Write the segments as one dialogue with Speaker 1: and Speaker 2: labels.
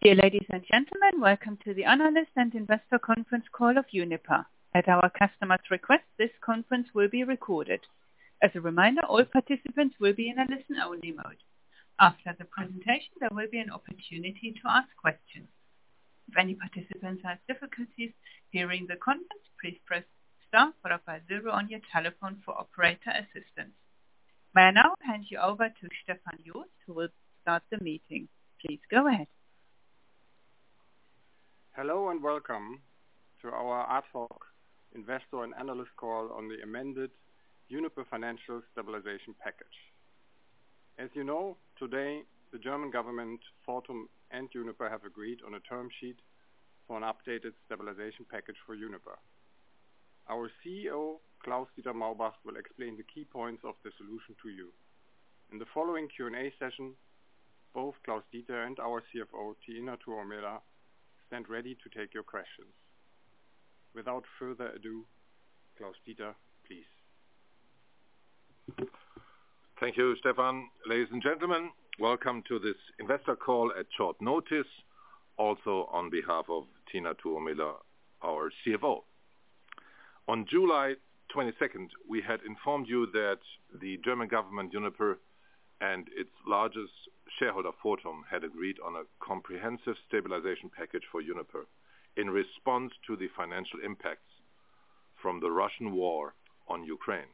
Speaker 1: Dear ladies and gentlemen, welcome to the Analyst and Investor Conference Call of Uniper. At our customer's request, this conference will be recorded. As a reminder, all participants will be in a listen-only mode. After the presentation, there will be an opportunity to ask questions. If any participants have difficulties hearing the conference, please press star followed by 0 on your telephone for operator assistance. May I now hand you over to Stefan Jost, who will start the meeting. Please go ahead.
Speaker 2: Hello and welcome to our ad hoc investor and analyst call on the amended Uniper Financial Stabilization Package. As you know, today the German government, Fortum and Uniper have agreed on a term sheet for an updated stabilization package for Uniper. Our CEO, Klaus-Dieter Maubach, will explain the key points of the solution to you. In the following Q&A session, both Klaus-Dieter and our CFO, Tiina Tuomela, stand ready to take your questions. Without further ado, Klaus-Dieter, please.
Speaker 3: Thank you, Stefan. Ladies and gentlemen, welcome to this investor call at short notice, also on behalf of Tiina Tuomela, our CFO. On July 22nd, we had informed you that the German government, Uniper, and its largest shareholder, Fortum, had agreed on a comprehensive stabilization package for Uniper in response to the financial impacts from the Russian war on Ukraine.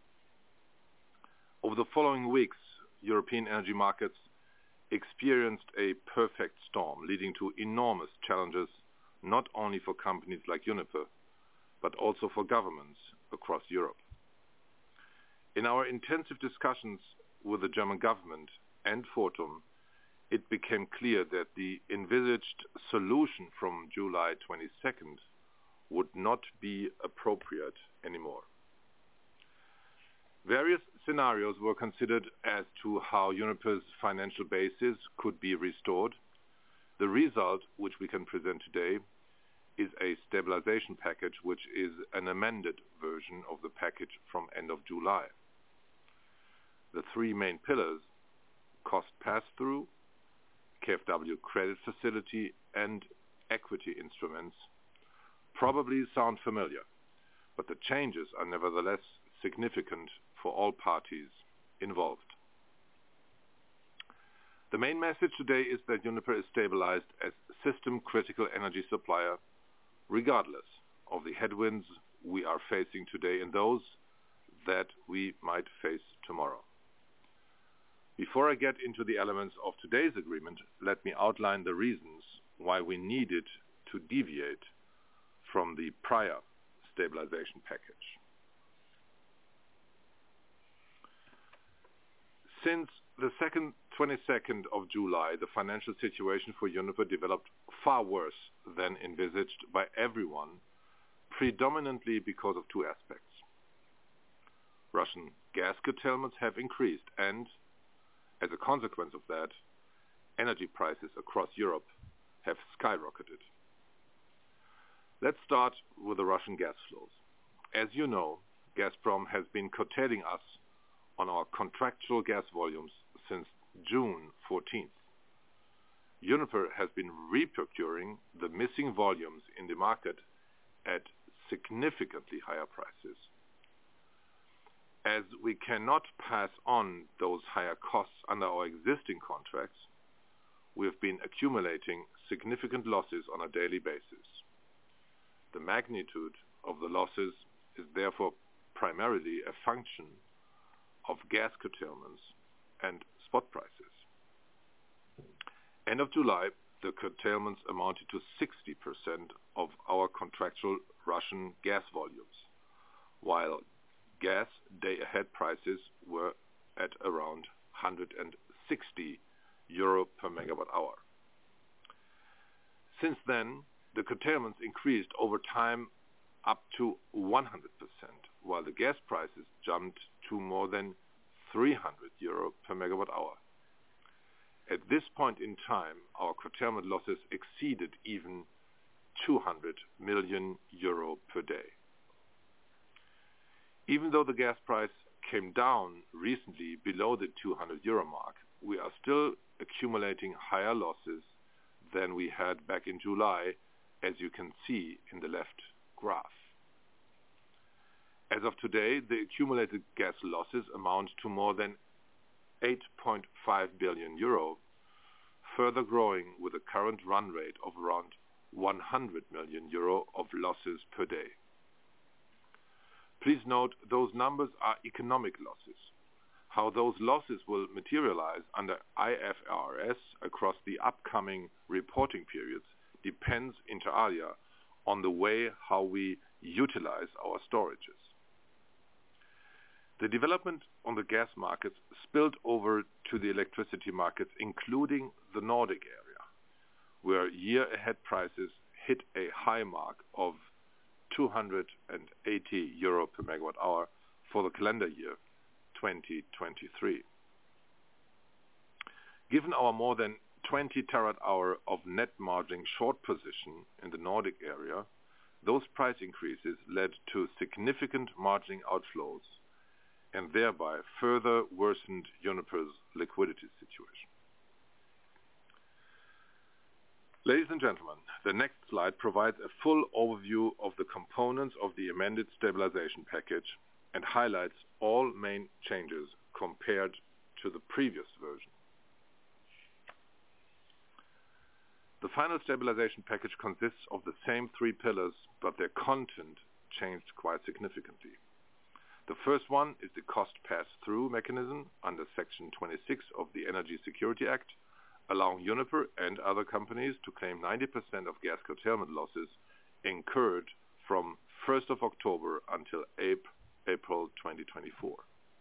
Speaker 3: Over the following weeks, European energy markets experienced a perfect storm, leading to enormous challenges not only for companies like Uniper, but also for governments across Europe. In our intensive discussions with the German government and Fortum, it became clear that the envisaged solution from July 22nd would not be appropriate anymore. Various scenarios were considered as to how Uniper's financial basis could be restored. The result, which we can present today, is a stabilization package which is an amended version of the package from end of July. The three main pillars, cost pass-through, KfW credit facility, and equity instruments, probably sound familiar, but the changes are nevertheless significant for all parties involved. The main message today is that Uniper is stabilized as system-critical energy supplier, regardless of the headwinds we are facing today and those that we might face tomorrow. Before I get into the elements of today's agreement, let me outline the reasons why we needed to deviate from the prior stabilization package. Since the 22nd of July, the financial situation for Uniper developed far worse than envisaged by everyone, predominantly because of two aspects. Russian gas curtailments have increased and, as a consequence of that, energy prices across Europe have skyrocketed. Let's start with the Russian gas flows. As you know, Gazprom has been curtailing us on our contractual gas volumes since June 14th. Uniper has been reprocuring the missing volumes in the market at significantly higher prices. As we cannot pass on those higher costs under our existing contracts, we have been accumulating significant losses on a daily basis. The magnitude of the losses is therefore primarily a function of gas curtailments and spot prices. End of July, the curtailments amounted to 60% of our contractual Russian gas volumes, while gas day-ahead prices were at around 160 euro per megawatt hour. Since then, the curtailments increased over time up to 100%, while the gas prices jumped to more than 300 euro per megawatt hour. At this point in time, our curtailment losses exceeded even 200 million euro per day. Even though the gas price came down recently below the 200 euro mark, we are still accumulating higher losses than we had back in July, as you can see in the left graph. As of today, the accumulated gas losses amount to more than 8.5 billion euro, further growing with a current run rate of around 100 million euro of losses per day. Please note those numbers are economic losses. How those losses will materialize under IFRS across the upcoming reporting periods depends inter alia on the way how we utilize our storages. The development on the gas markets spilled over to the electricity markets, including the Nordic area, where year-ahead prices hit a high mark of 280 euro per megawatt hour for the calendar year 2023. Given our more than 20 terawatt-hour of net margin short position in the Nordic area, those price increases led to significant margin outflows and thereby further worsened Uniper's liquidity situation. Ladies and gentlemen, the next slide provides a full overview of the components of the amended stabilization package and highlights all main changes compared to the previous version. The final stabilization package consists of the same three pillars, but their content changed quite significantly. The first one is the cost pass-through mechanism under Section 26 of the Energy Security Act, allowing Uniper and other companies to claim 90% of gas curtailment losses incurred from 1st of October until April 2024.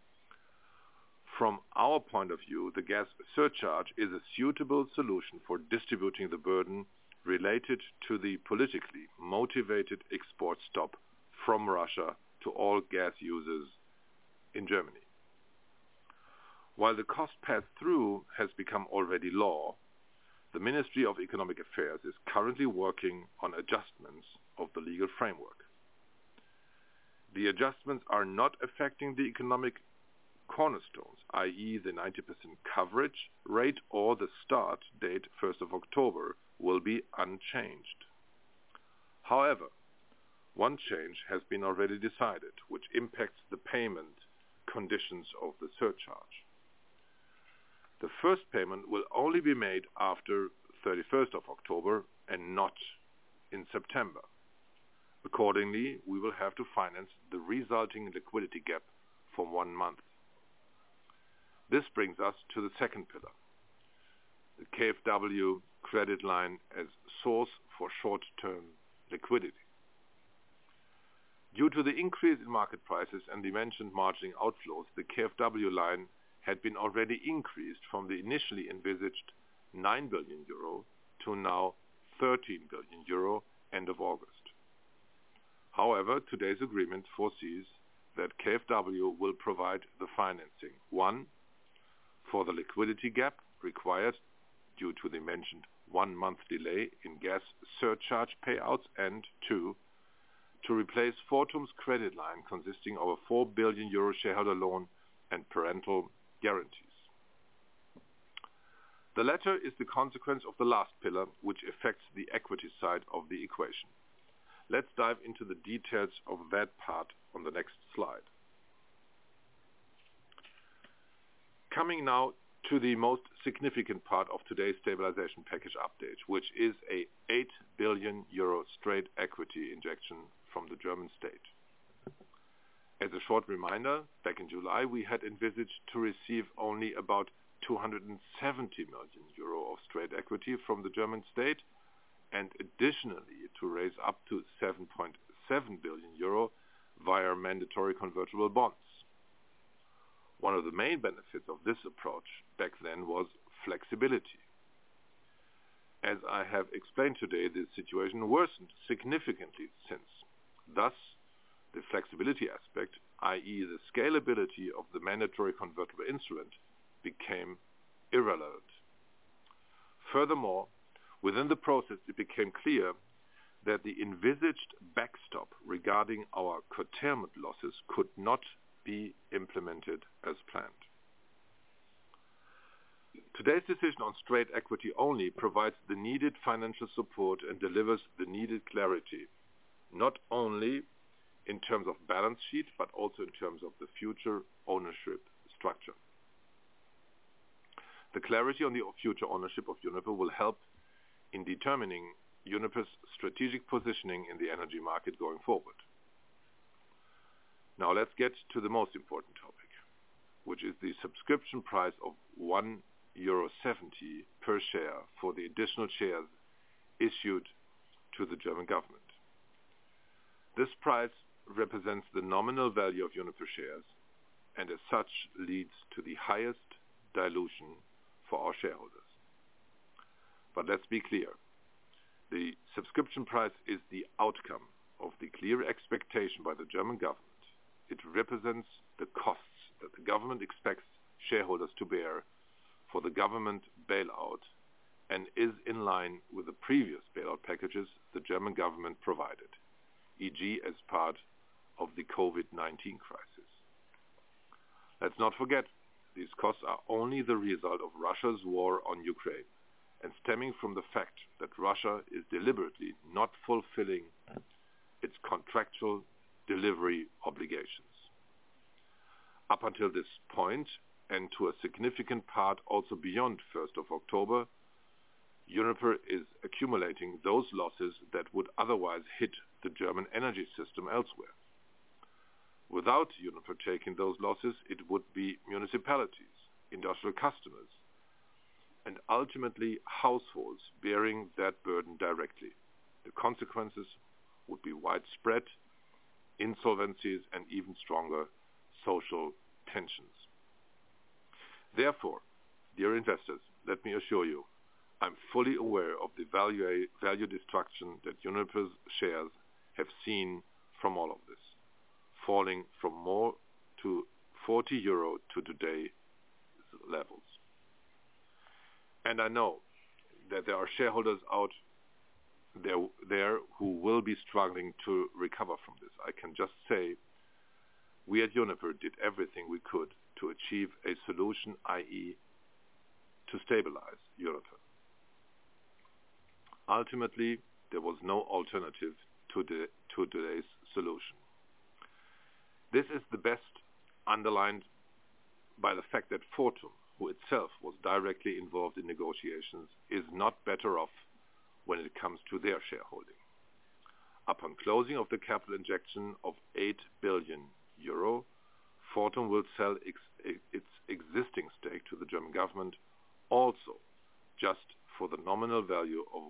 Speaker 3: From our point of view, the gas surcharge is a suitable solution for distributing the burden related to the politically motivated export stop from Russia to all gas users in Germany. While the cost pass-through has become already law, the Ministry of Economic Affairs is currently working on adjustments of the legal framework. The adjustments are not affecting the economic cornerstones, i.e. the 90% coverage rate or the start date 1st of October will be unchanged. However, one change has been already decided, which impacts the payment conditions of the surcharge. The first payment will only be made after 31st of October and not in September. Accordingly, we will have to finance the resulting liquidity gap for 1 month. This brings us to the second pillar, the KfW credit line as source for short-term liquidity. Due to the increase in market prices and the mentioned margining outflows, the KfW line had been already increased from the initially envisaged 9 billion euro to now 13 billion euro end of August. However, today's agreement foresees that KfW will provide the financing, 1, for the liquidity gap required due to the mentioned 1-month delay in gas surcharge payouts, and 2, to replace Fortum's credit line consisting of a 4 billion euro shareholder loan and parental guarantees. The latter is the consequence of the last pillar, which affects the equity side of the equation. Let's dive into the details of that part on the next slide. Coming now to the most significant part of today's stabilization package update, which is a 8 billion euro straight equity injection from the German state. As a short reminder, back in July we had envisaged to receive only about 270 million euro of straight equity from the German state and additionally to raise up to 7.7 billion euro via mandatory convertible bonds. One of the main benefits of this approach back then was flexibility. As I have explained today, the situation worsened significantly since. Thus, the flexibility aspect, i.e. the scalability of the mandatory convertible instrument, became irrelevant. Furthermore, within the process it became clear that the envisaged backstop regarding our curtailment losses could not be implemented as planned. Today's decision on straight equity only provides the needed financial support and delivers the needed clarity, not only in terms of balance sheet, but also in terms of the future ownership structure. The clarity on the future ownership of Uniper will help in determining Uniper's strategic positioning in the energy market going forward. Now let's get to the most important topic, which is the subscription price of €1.70 per share for the additional shares issued to the German government. This price represents the nominal value of Uniper shares and as such leads to the highest dilution for our shareholders. But let's be clear. The subscription price is the outcome of the clear expectation by the German government. It represents the costs that the government expects shareholders to bear for the government bailout and is in line with the previous bailout packages the German government provided, e.g. as part of the COVID-19 crisis. Let's not forget, these costs are only the result of Russia's war on Ukraine and stemming from the fact that Russia is deliberately not fulfilling its contractual delivery obligations. Up until this point, and to a significant part also beyond 1st of October, Uniper is accumulating those losses that would otherwise hit the German energy system elsewhere. Without Uniper taking those losses, it would be municipalities, industrial customers, and ultimately households bearing that burden directly. The consequences would be widespread insolvencies and even stronger social tensions. Therefore, dear investors, let me assure you, I'm fully aware of the value destruction that Uniper's shares have seen from all of this, falling from more to €40 to today's levels. And I know that there are shareholders out there who will be struggling to recover from this. I can just say we at Uniper did everything we could to achieve a solution, i.e. to stabilize Uniper. Ultimately, there was no alternative to today's solution. This is the best underlined by the fact that Fortum, who itself was directly involved in negotiations, is not better off when it comes to their shareholding. Upon closing of the capital injection of €8 billion, Fortum will sell its existing stake to the German government also just for the nominal value of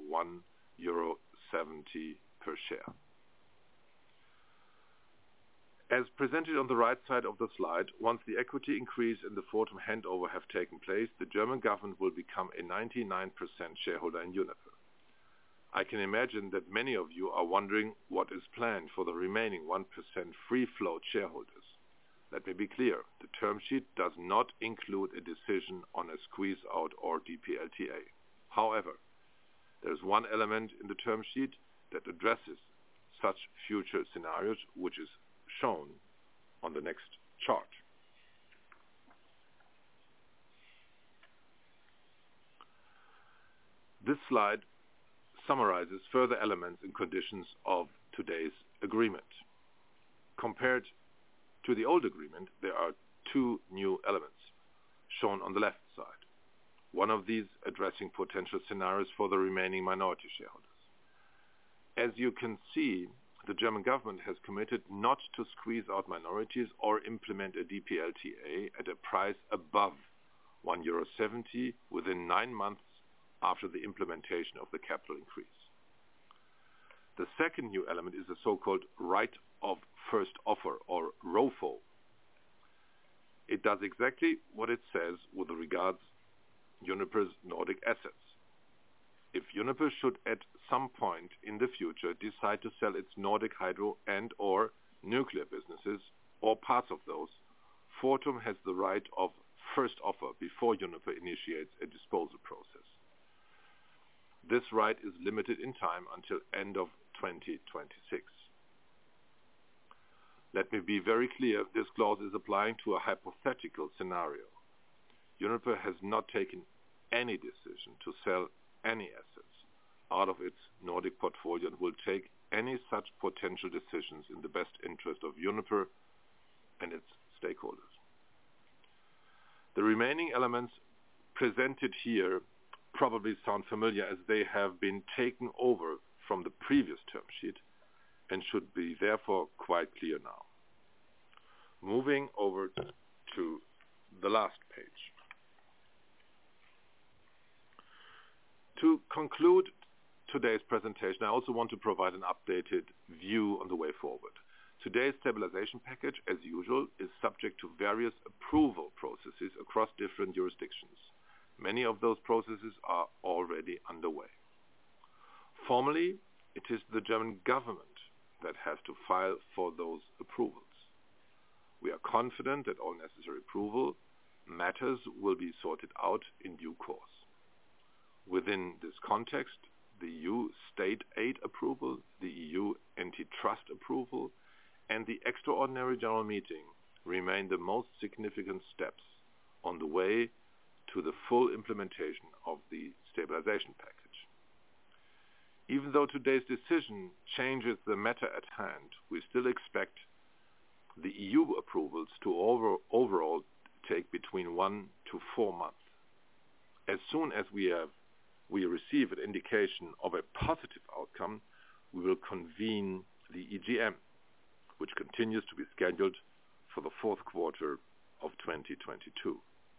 Speaker 3: €1.70 per share. As presented on the right side of the slide, once the equity increase and the Fortum handover have taken place, the German government will become a 99% shareholder in Uniper. I can imagine that many of you are wondering what is planned for the remaining 1% free float shareholders. Let me be clear, the term sheet does not include a decision on a squeeze-out or DPLTA. However, there is one element in the term sheet that addresses such future scenarios, which is shown on the next chart. This slide summarizes further elements and conditions of today's agreement. Compared to the old agreement, there are two new elements shown on the left side. One of these addressing potential scenarios for the remaining minority shareholders. As you can see, the German government has committed not to squeeze out minorities or implement a DPLTA at a price above €1.70 within 9 months after the implementation of the capital increase. The second new element is the so-called right of first offer, or ROFO. It does exactly what it says with regards Uniper's Nordic assets. If Uniper should at some point in the future decide to sell its Nordic hydro and or nuclear businesses, or parts of those, Fortum has the right of first offer before Uniper initiates a disposal process. This right is limited in time until end of 2026. Let me be very clear, this clause is applying to a hypothetical scenario. Uniper has not taken any decision to sell any assets out of its Nordic portfolio and will take any such potential decisions in the best interest of Uniper and its stakeholders. The remaining elements presented here probably sound familiar as they have been taken over from the previous term sheet and should be therefore quite clear now. Moving over to the last page. To conclude today's presentation, I also want to provide an updated view on the way forward. Today's stabilization package, as usual, is subject to various approval processes across different jurisdictions. Many of those processes are already underway. Formally, it is the German government that has to file for those approvals. We are confident that all necessary approval matters will be sorted out in due course. Within this context, the EU state aid approval, the EU antitrust approval, and the extraordinary general meeting remain the most significant steps on the way to the full implementation of the stabilization package. Even though today's decision changes the matter at hand, we still expect the EU approvals to overall take between 1 to 4 months. As soon as we receive an indication of a positive outcome, we will convene the EGM, which continues to be scheduled for the fourth quarter of 2022.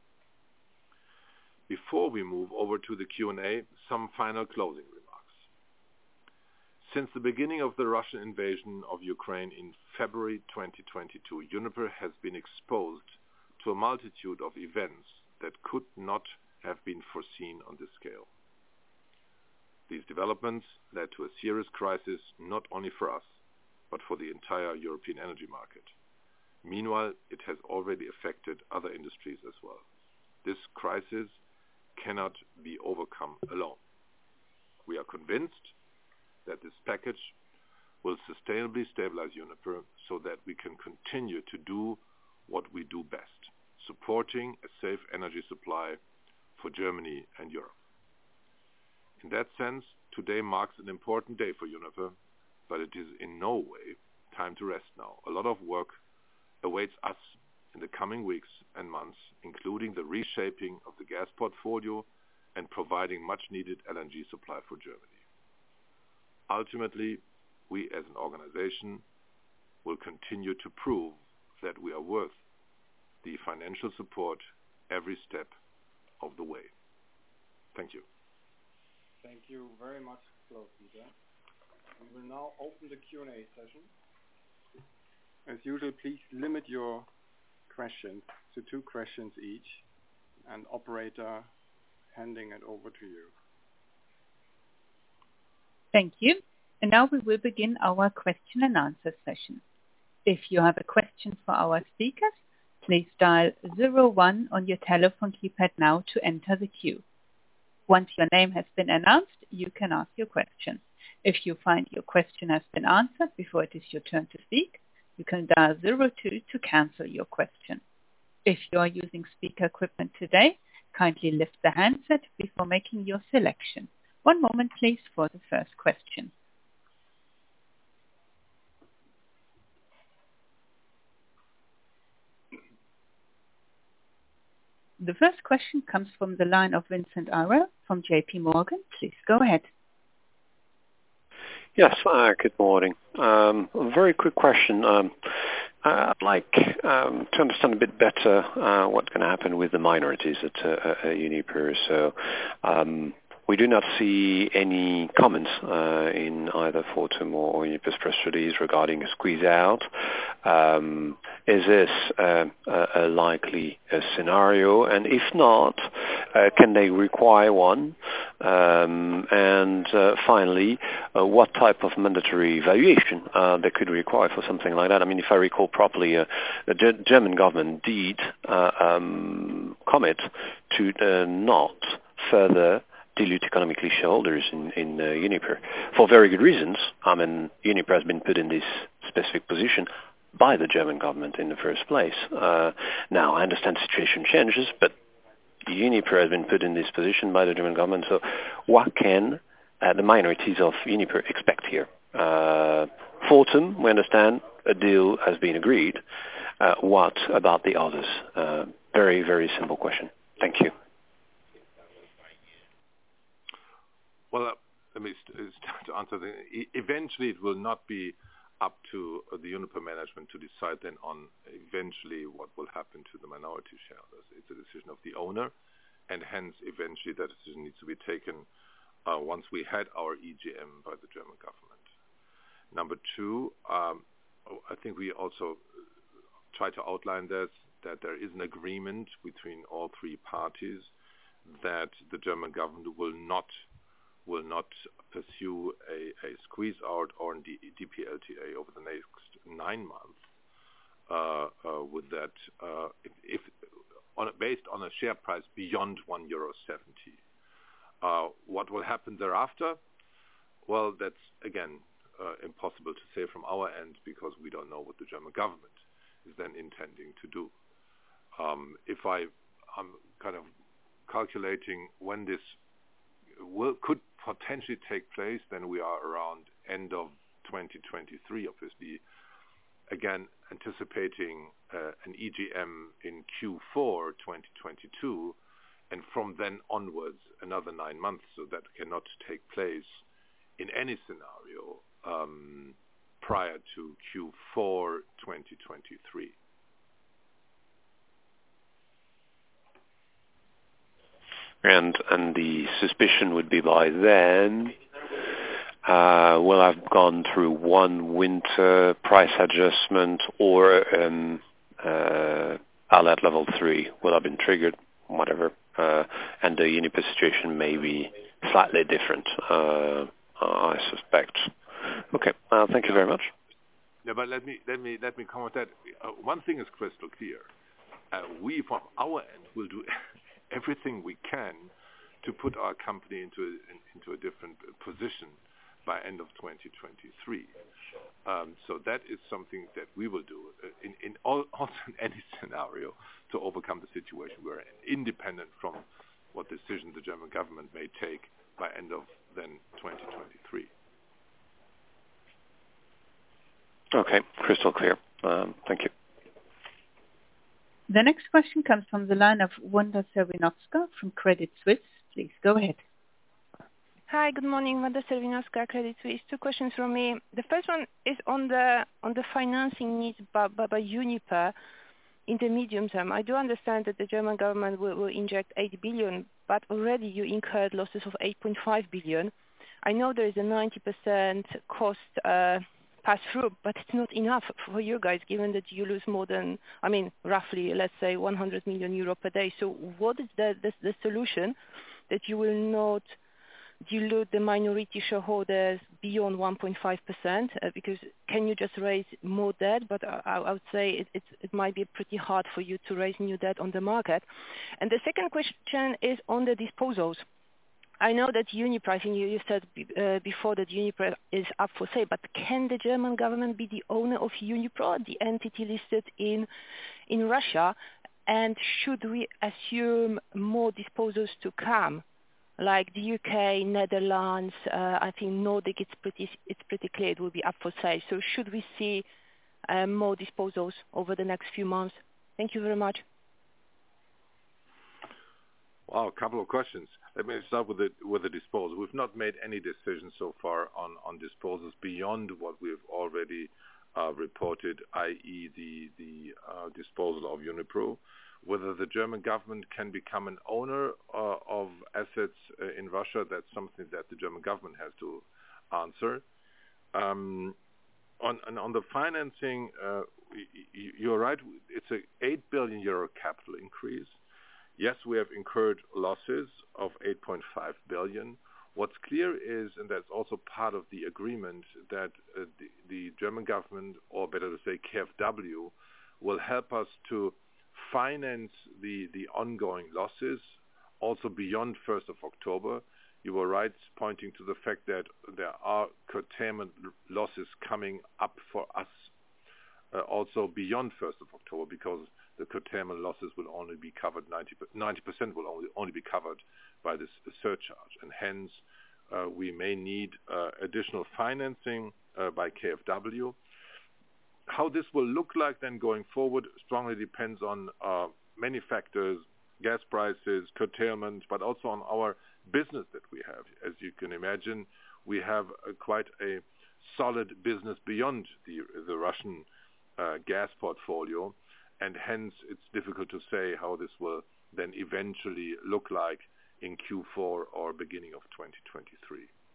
Speaker 3: Before we move over to the Q&A, some final closing remarks. Since the beginning of the Russian invasion of Ukraine in February 2022, Uniper has been exposed to a multitude of events that could not have been foreseen on this scale. These developments led to a serious crisis not only for us, but for the entire European energy market. Meanwhile, it has already affected other industries as well. This crisis cannot be overcome alone. We are convinced that this package will sustainably stabilize Uniper so that we can continue to do what we do best, supporting a safe energy supply for Germany and Europe. In that sense, today marks an important day for Uniper, but it is in no way time to rest now. A lot of work awaits us in the coming weeks and months, including the reshaping of the gas portfolio and providing much-needed LNG supply for Germany. Ultimately, we as an organization will continue to prove that we are worth the financial support every step of the way. Thank you.
Speaker 2: Thank you very much, Klaus-Dieter. We will now open the Q&A session. As usual, please limit your questions to 2 questions each, and operator, handing it over to you.
Speaker 1: Thank you. And now we will begin our question and answer session. If you have a question for our speakers, please dial 01 on your telephone keypad now to enter the queue. Once your name has been announced, you can ask your question. If you find your question has been answered before it is your turn to speak, you can dial 02 to cancel your question. If you are using speaker equipment today, kindly lift the handset before making your selection. One moment, please, for the first question. The first question comes from the line of Vincent Arrow from JP Morgan. Please go ahead.
Speaker 4: Yes, good morning. A very quick question. I'd like to understand a bit better what's going to happen with the minorities at Uniper. So we do not see any comments in either Fortum or Uniper's press release regarding a squeeze out. Is this a likely scenario? And if not, can they require one? And finally, what type of mandatory valuation they could require for something like that? I mean, if I recall properly, the German government did commit to not further dilute economically shareholders in Uniper for very good reasons. I mean, Uniper has been put in this specific position by the German government in the first place. Now, I understand the situation changes, but Uniper has been put in this position by the German government. So what can the minorities of Uniper expect here? Fortum, we understand a deal has been agreed. What about the others? Very, very simple question. Thank you.
Speaker 3: Well, let me start to answer. Eventually, it will not be up to the Uniper management to decide then on eventually what will happen to the minority shareholders. It's a decision of the owner, and hence eventually that decision needs to be taken once we had our EGM by the German government. Number two, I think we also try to outline this, that there is an agreement between all three parties that the German government will not pursue a squeeze out or DPLTA over the next 9 months. With that, based on a share price beyond €1.70. What will happen thereafter? Well, that's again impossible to say from our end because we don't know what the German government is then intending to do. If I'm kind of calculating when this could potentially take place, then we are around end of 2023, obviously. Again, anticipating an EGM in Q4 2022, and from then onwards another 9 months. So that cannot take place in any scenario prior to Q4 2023.
Speaker 4: And the suspicion would be by then we'll have gone through one winter price adjustment, or outlet level 3 will have been triggered, whatever, and the Uniper situation may be slightly different, I suspect. Okay, thank you very much.
Speaker 3: Yeah, but let me comment that one thing is crystal clear. We, from our end, will do everything we can to put our company into a different position by end of 2023. So that is something that we will do also in any scenario to overcome the situation we're in, independent from what decision the German government may take by end of then 2023.
Speaker 4: Okay, crystal clear. Thank you.
Speaker 1: The next question comes from the line of Wanda Serwinowska from Credit Suisse. Please go ahead.
Speaker 5: Hi, good morning. Wanda Serwinowska, Credit Suisse. 2 questions from me. The first one is on the financing needs by Uniper in the medium term. I do understand that the German government will inject 8 billion, but already you incurred losses of 8.5 billion. I know there is a 90% cost pass through, but it's not enough for you guys, given that you lose more than, roughly, let's say 100 million euro per day. So what is the solution that you will not dilute the minority shareholders beyond 1.5%? Because can you just raise more debt? But I would say it might be pretty hard for you to raise new debt on the market. And the second question is on the disposals. I know that Uniper, I think you said before that Uniper is up for sale, but can the German government be the owner of Uniper, the entity listed in Russia? And should we assume more disposals to come, like the UK, Netherlands? I think Nordic, it's pretty clear it will be up for sale. So should we see more disposals over the next few months? Thank you very much.
Speaker 3: Wow, a couple of questions. Let me start with the disposal. We've not made any decisions so far on disposals beyond what we've already reported, i.e. the disposal of Uniper. Whether the German government can become an owner of assets in Russia, that's something that the German government has to answer. On the financing, you're right. It's an 8 billion euro capital increase. Yes, we have incurred losses of 8.5 billion. What's clear is, and that's also part of the agreement, that the German government, or better to say KfW, will help us to finance the ongoing losses also beyond 1st of October. You were right pointing to the fact that there are curtailment losses coming up for us also beyond 1st of October, because the curtailment losses will only be covered 90% will only be covered by this surcharge, and hence we may need additional financing by KfW. How this will look like then going forward strongly depends on many factors, gas prices, curtailment, but also on our business that we have. As you can imagine, we have quite a solid business beyond the Russian gas portfolio, and hence it's difficult to say how this will then eventually look like in Q4 or beginning of 2023.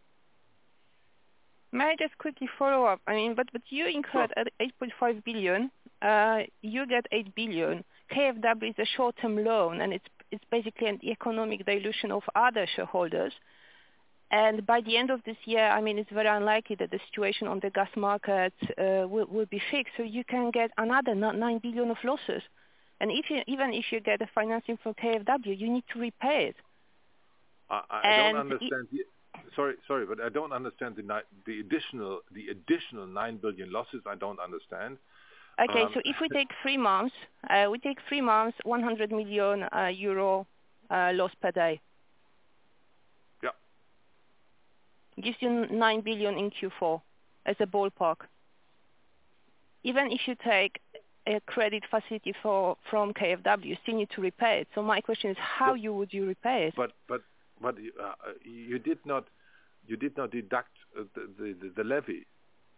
Speaker 5: May I just quickly follow up? I mean, but you incurred at 8.5 billion. You get 8 billion. KfW is a short-term loan, and it's basically an economic dilution of other shareholders. And by the end of this year, I mean, it's very unlikely that the situation on the gas market will be fixed. So you can get another 9 billion of losses. And even if you get the financing from KfW, you need to repay it.
Speaker 3: I don't understand. Sorry, but I don't understand the additional 9 billion losses. I don't understand.
Speaker 5: Okay, so if we take 3 months, 100 million euro loss per day.
Speaker 3: Yeah.
Speaker 5: Gives you 9 billion in Q4 as a ballpark. Even if you take a credit facility from KfW, you still need to repay it. So my question is, how would you repay it?
Speaker 3: But you did not deduct the levy.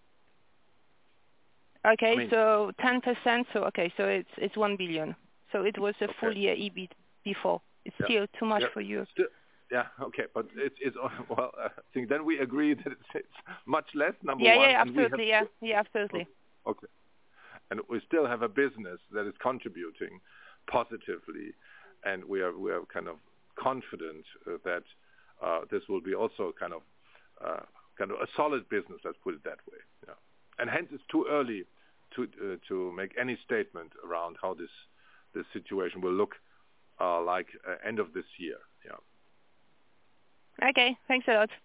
Speaker 5: Okay,
Speaker 3: I mean,
Speaker 5: so 10%. So it's 1 billion. So it was a full year EBIT before. It's still too much for you.
Speaker 3: Okay, but it's well. I think then we agree that it's much less. Number one.
Speaker 5: Yeah, absolutely. Absolutely.
Speaker 3: Okay, and we still have a business that is contributing positively, and we are kind of confident that this will be also kind of a solid business. Let's put it that way. Yeah. And hence it's too early to make any statement around how this situation will look like end of this year. Yeah.
Speaker 5: Okay, thanks a lot.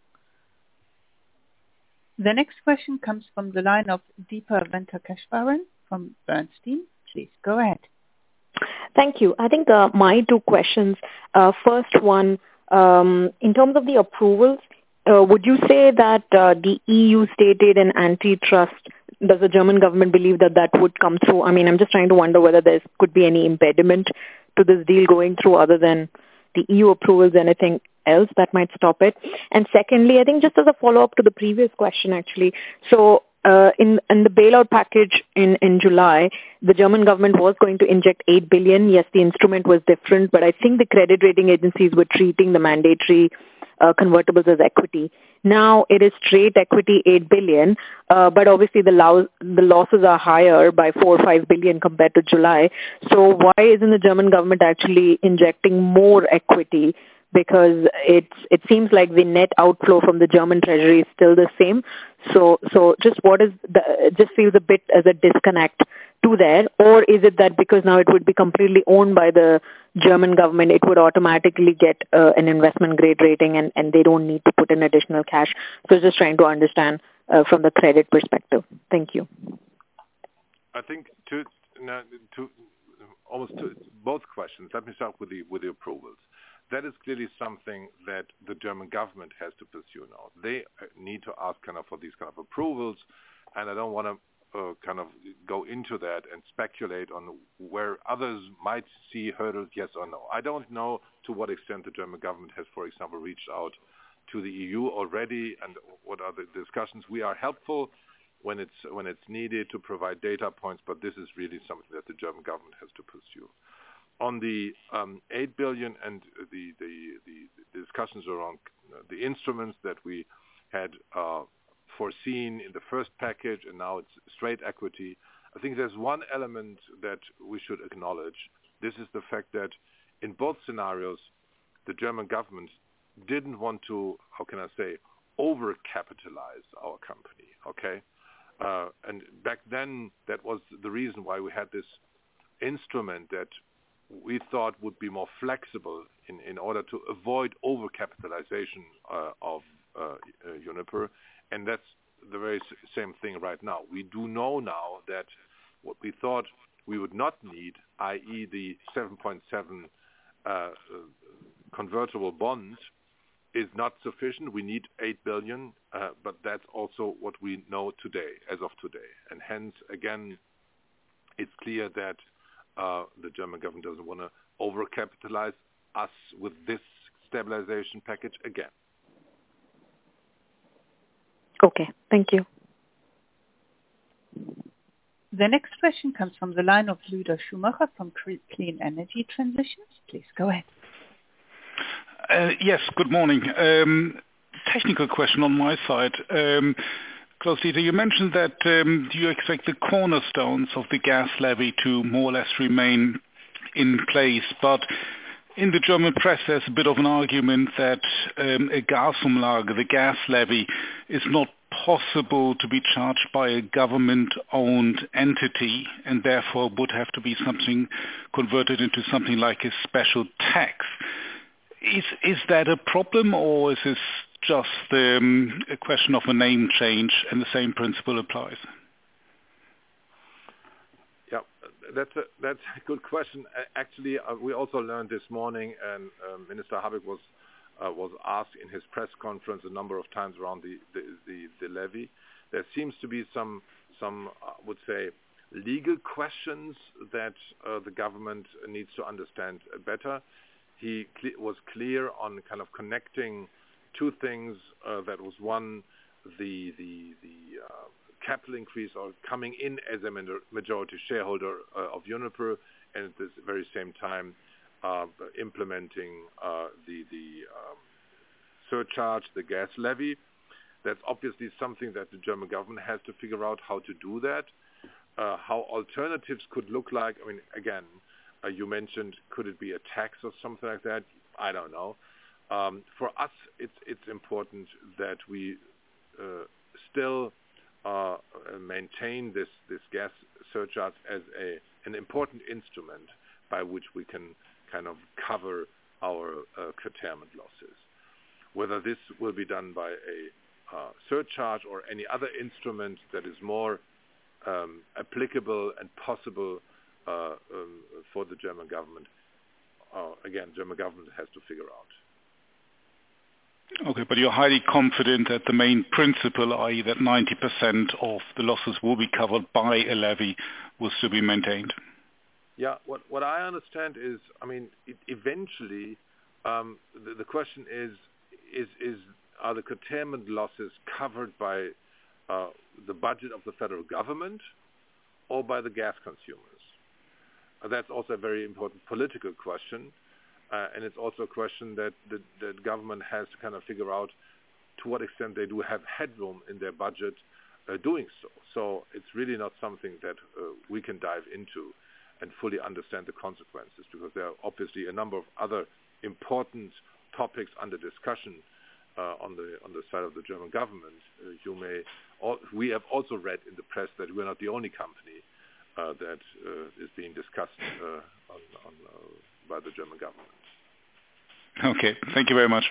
Speaker 1: The next question comes from the line of Deepa Venkateswaran from Bernstein. Please go ahead.
Speaker 6: Thank you. I think my 2 questions. First one, in terms of the approvals, would you say that the EU state aid and antitrust, does the German government believe that would come through? I mean, I'm just trying to wonder whether there could be any impediment to this deal going through other than the EU approvals, anything else that might stop it. And secondly, I think just as a follow-up to the previous question, actually, so in the bailout package in July, the German government was going to inject 8 billion. Yes, the instrument was different, but I think the credit rating agencies were treating the mandatory convertibles as equity. Now it is straight equity 8 billion, but obviously the losses are higher by 4 or 5 billion compared to July. So why isn't the German government actually injecting more equity? Because it seems like the net outflow from the German treasury is still the same. So just it just feels a bit as a disconnect to there, or is it that because now it would be completely owned by the German government, it would automatically get an investment grade rating and they don't need to put in additional cash? So just trying to understand from the credit perspective. Thank you.
Speaker 3: I think to both questions. Let me start with the approvals. That is clearly something that the German government has to pursue now. They need to ask for these kind of approvals, and I don't want to go into that and speculate on where others might see hurdles, yes or no. I don't know to what extent the German government has, for example, reached out to the EU already, and what are the discussions. We are helpful when it's needed to provide data points, but this is really something that the German government has to pursue. On the 8 billion and the discussions around the instruments that we had foreseen in the first package, and now it's straight equity, I think there's one element that we should acknowledge. This is the fact that in both scenarios, the German government didn't want to, overcapitalize our company, okay? And back then, that was the reason why we had this instrument that we thought would be more flexible in order to avoid overcapitalization of Uniper. And that's the very same thing right now. We do know now that what we thought we would not need, i.e. the 7.7 convertible bond, is not sufficient. We need 8 billion, but that's also what we know today, as of today. And hence, again, it's clear that the German government doesn't want to overcapitalize us with this stabilization package again.
Speaker 6: Okay, thank you.
Speaker 1: The next question comes from the line of Lueder Schumacher from Clean Energy Transitions. Please go ahead.
Speaker 7: Yes, good morning. Technical question on my side. Klaus-Dieter, you mentioned that you expect the cornerstones of the gas levy to more or less remain in place, but in the German press there's a bit of an argument that a Gasumlage, the gas levy, is not possible to be charged by a government-owned entity and therefore would have to be something converted into something like a special tax. Is that a problem, or is this just a question of a name change and the same principle applies?
Speaker 3: Yeah, that's a good question. Actually, we also learned this morning, and Minister Habeck was asked in his press conference a number of times around the levy. There seems to be some I would say, legal questions that the government needs to understand better. He was clear on kind of connecting two things. That was one, the capital increase or coming in as a majority shareholder of Uniper, and at the very same time implementing the surcharge, the gas levy. That's obviously something that the German government has to figure out how to do that. How alternatives could look like. I mean, again, you mentioned, could it be a tax or something like that? I don't know. For us, it's important that we still maintain this gas surcharge as an important instrument by which we can kind of cover our curtailment losses. Whether this will be done by a surcharge or any other instrument that is more applicable and possible for the German government. Again, German government has to figure out.
Speaker 7: Okay, but you're highly confident that the main principle, i.e. that 90% of the losses will be covered by a levy, will still be maintained?
Speaker 3: Yeah, what I understand is, I mean, eventually the question is are the curtailment losses covered by the budget of the federal government or by the gas consumers? That's also a very important political question, and it's also a question that the government has to kind of figure out to what extent they do have headroom in their budget doing so. So it's really not something that we can dive into and fully understand the consequences, because there are obviously a number of other important topics under discussion on the side of the German government. We have also read in the press that we're not the only company that is being discussed by the German government.
Speaker 7: Okay, thank you very much.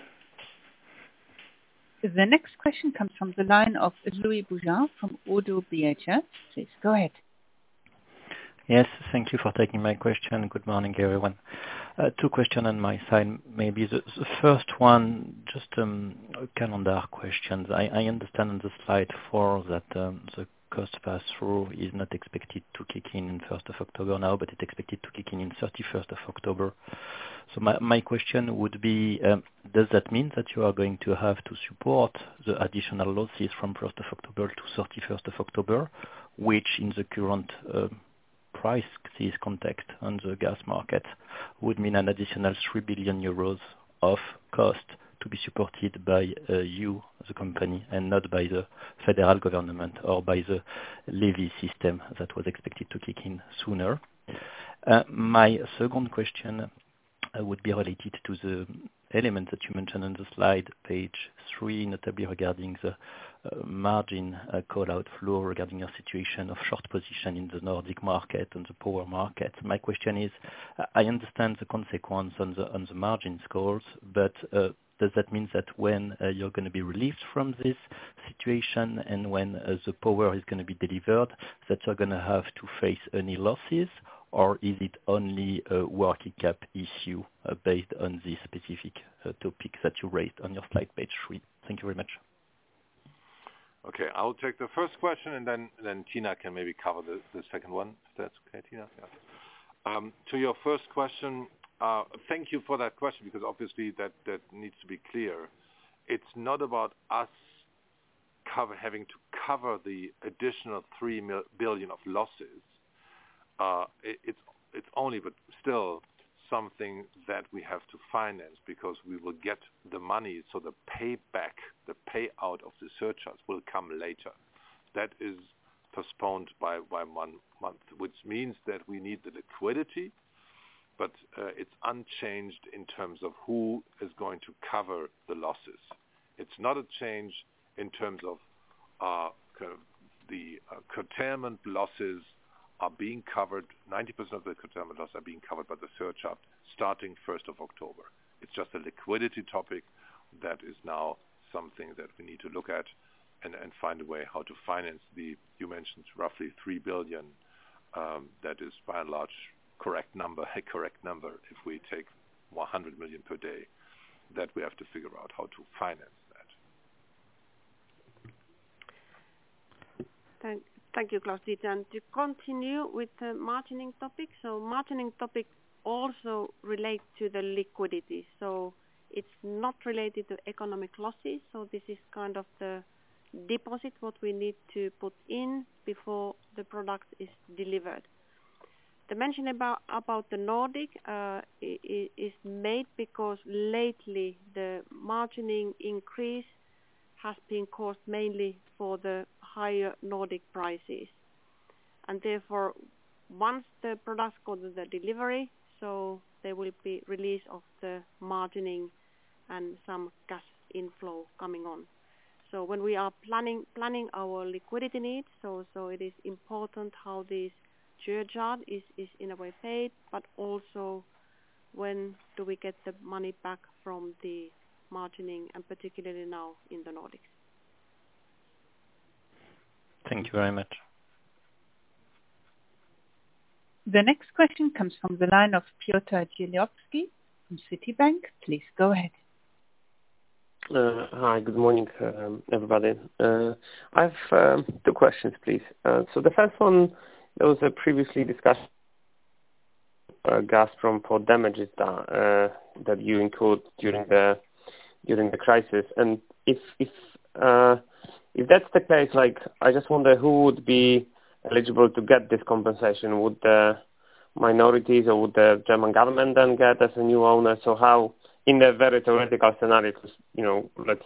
Speaker 1: The next question comes from the line of Louis Boujard from ODDO BHF. Please go ahead.
Speaker 8: Yes, thank you for taking my question. Good morning, everyone. Two questions on my side. Maybe the first one, just calendar questions. I understand on the slide 4 that the cost pass-through is not expected to kick in 1st of October now, but it's expected to kick in 31st of October. So my question would be, does that mean that you are going to have to support the additional losses from 1st of October to 31st of October, which in the current price context on the gas market would mean an additional 3 billion euros of cost to be supported by you, the company, and not by the federal government or by the levy system that was expected to kick in sooner. My second question would be related to the element that you mentioned on the slide, page 3, notably regarding the margin call outflow regarding your situation of short position in the Nordic market and the power market. My question is, I understand the consequence on the margin calls, but Does that mean that when you're going to be relieved from this situation and when the power is going to be delivered, that you're going to have to face any losses, or is it only a working cap issue based on the specific topic that you raised on your slide page 3? Thank you very much.
Speaker 3: Okay, I'll take the first question, and then Tina can maybe cover the second one, if that's okay, Tina? Yeah. To your first question, thank you for that question, because obviously that needs to be clear. It's not about us having to cover the additional 3 billion of losses. It's only, but still, something that we have to finance, because we will get the money, so the payback, the payout of the surcharge will come later. That is postponed by 1 month, which means that we need the liquidity, but it's unchanged in terms of who is going to cover the losses. It's not a change in terms of kind of the curtailment losses are being covered. 90% of the curtailment losses are being covered by the surcharge starting 1st of October. It's just a liquidity topic that is now something that we need to look at and find a way how to finance you mentioned roughly 3 billion. That is by and large a correct number. If we take 100 million per day, that we have to figure out how to finance that.
Speaker 9: Thank you, Klaus-Dieter. And to continue with the margining topic, so margining topic also relates to the liquidity. So it's not related to economic losses. So this is kind of the deposit what we need to put in before the product is delivered. The mention about the Nordic is made because lately the margining increase has been caused mainly for the higher Nordic prices. And therefore, once the products go to the delivery, so there will be release of the margining and some cash inflow coming on. So when we are planning our liquidity needs, so it is important how this surcharge is in a way paid, but also when do we get the money back from the margining, and particularly now in the Nordics.
Speaker 8: Thank you very much.
Speaker 1: The next question comes from the line of Piotr Dzieciolowski from Citibank. Please go ahead.
Speaker 10: Hi, good morning, everybody. I have 2 questions, please. So the first one, there was a previously discussed Gazprom for damages that you incurred during the crisis, and if that's the case, like, I just wonder who would be eligible to get this compensation. Would the minorities or would the German government then get as a new owner? So how, in the very theoretical scenario, because, you know, let's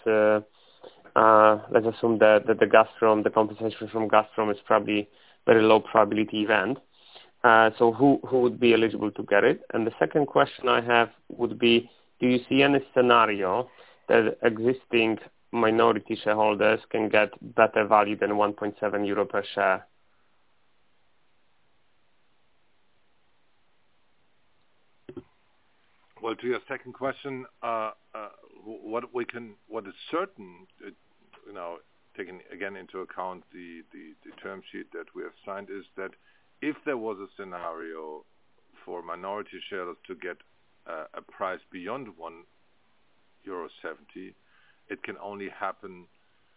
Speaker 10: assume that the compensation from Gazprom is probably very low probability event. So who would be eligible to get it? And the second question I have would be, do you see any scenario that existing minority shareholders can get better value than 1.7 euro per share?
Speaker 3: Well, to your second question, what is certain, you know, taking again into account the term sheet that we have signed, is that if there was a scenario for minority shareholders to get a price beyond €1.70, it can only happen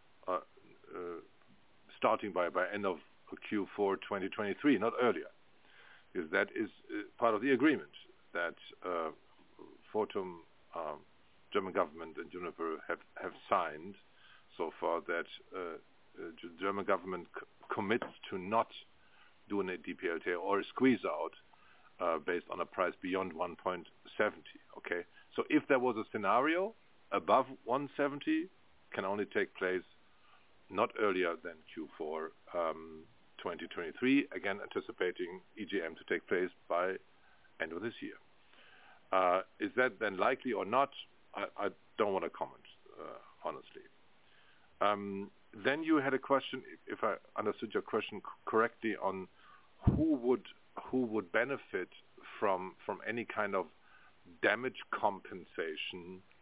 Speaker 3: starting by end of Q4 2023, not earlier, because that is part of the agreement that Fortum, German government and Uniper have signed so far, that the German government commits to not doing a DPLTA or a squeeze out based on a price beyond 1.70. Okay, so if there was a scenario above 170, can only take place not earlier than Q4 2023. Again, anticipating EGM to take place by end of this year. Is that then likely or not? I don't want to comment, honestly. Then you had a question, if I understood your question correctly, on who would benefit from any kind of damage compensation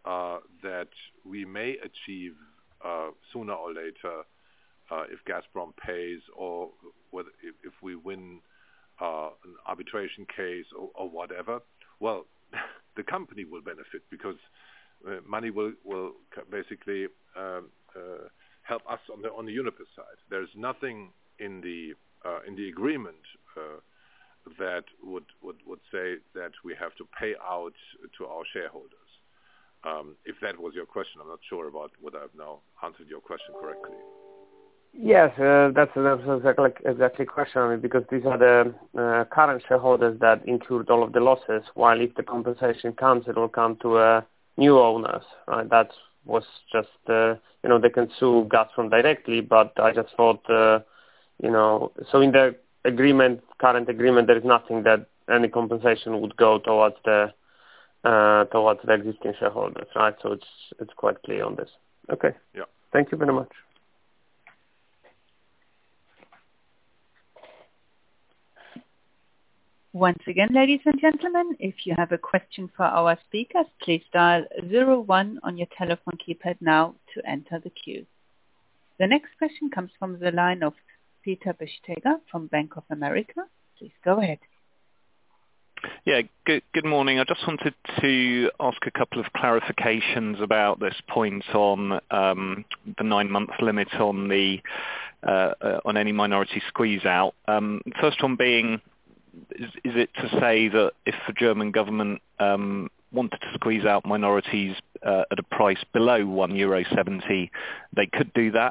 Speaker 3: that we may achieve sooner or later if Gazprom pays, or whether if we win an arbitration case or whatever. Well, the company will benefit because money will basically help us on the Uniper side. There's nothing in the agreement that would say that we have to pay out to our shareholders. If that was your question, I'm not sure about whether I've now answered your question correctly.
Speaker 10: Yes, that's exactly the question. I mean, because these are the current shareholders that incurred all of the losses, while if the compensation comes, it will come to new owners. Right? That was just, they can sue Gazprom directly, but I just thought, so in the current agreement, there is nothing that any compensation would go towards the existing shareholders, right? So it's quite clear on this. Okay.
Speaker 3: Yeah.
Speaker 10: Thank you very much.
Speaker 1: Once again, ladies and gentlemen, if you have a question for our speakers, please dial 01 on your telephone keypad now to enter the queue. The next question comes from the line of Peter Bisztyga from Bank of America. Please go ahead.
Speaker 11: Yeah, good morning. I just wanted to ask a couple of clarifications about this point on the 9-month limit on any minority squeeze out. First one being, is it to say that if the German government wanted to squeeze out minorities at a price below €1.70, they could do that?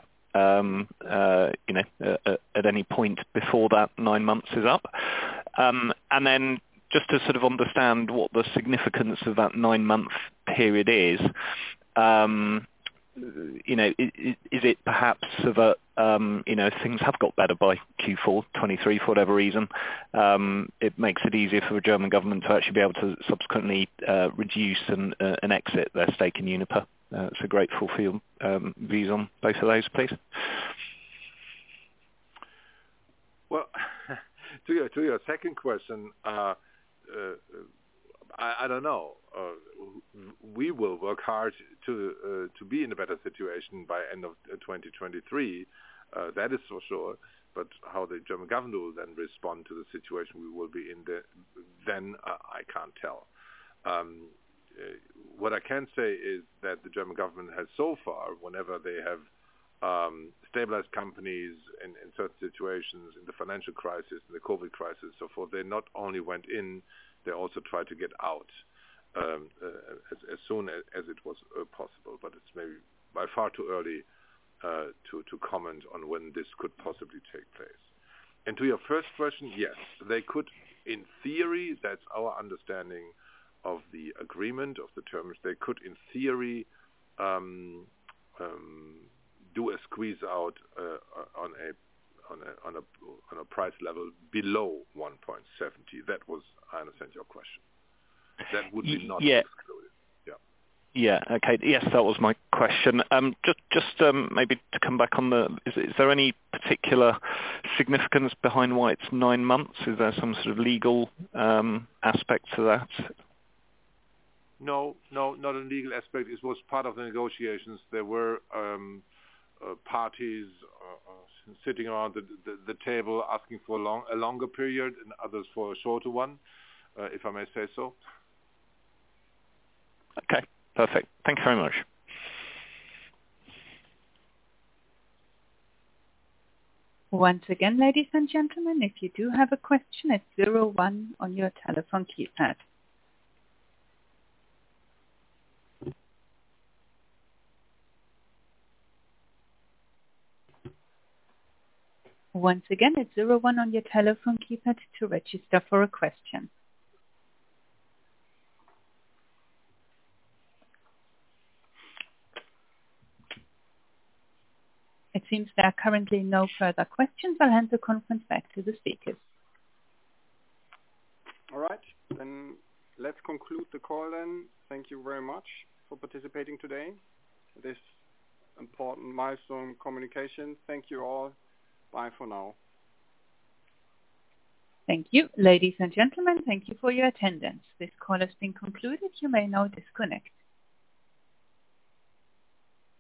Speaker 11: At any point before that 9 months is up, and then just to sort of understand what the significance of that 9-month period is. Is it perhaps so that things have got better by Q4 23 for whatever reason? It makes it easier for the German government to actually be able to subsequently reduce and exit their stake in Uniper. So grateful for your views on both of those, please.
Speaker 3: Well, to your second question, I don't know. We will work hard to be in a better situation by end of 2023. That is for sure. But how the German government will then respond to the situation we will be in, then I can't tell. What I can say is that the German government has so far, whenever they have stabilized companies in certain situations, in the financial crisis, in the COVID crisis, so forth, they not only went in, they also tried to get out as soon as it was possible. But it's maybe by far too early to comment on when this could possibly take place. And to your first question, yes, they could, in theory, that's our understanding of the agreement, of the terms, they could, in theory, do a squeeze out on a price level below 1.70. That was, I understand your question. That would be not excluded.
Speaker 11: Yeah. Okay. Yes, that was my question. Just maybe to come back on is there any particular significance behind why it's 9 months? Is there some sort of legal aspect to that?
Speaker 3: No, not a legal aspect. It was part of the negotiations. There were parties sitting around the table asking for a longer period and others for a shorter one, if I may say so.
Speaker 11: Okay, perfect. Thank you very much.
Speaker 1: Once again, ladies and gentlemen, if you do have a question, it's 01 on your telephone keypad. Once again, it's 01 on your telephone keypad to register for a question. It seems there are currently no further questions. I'll hand the conference back to the speakers.
Speaker 2: All right, then let's conclude the call then. Thank you very much for participating today. This important milestone communication. Thank you all. Bye for now.
Speaker 1: Thank you. Ladies and gentlemen, thank you for your attendance. This call has been concluded. You may now disconnect.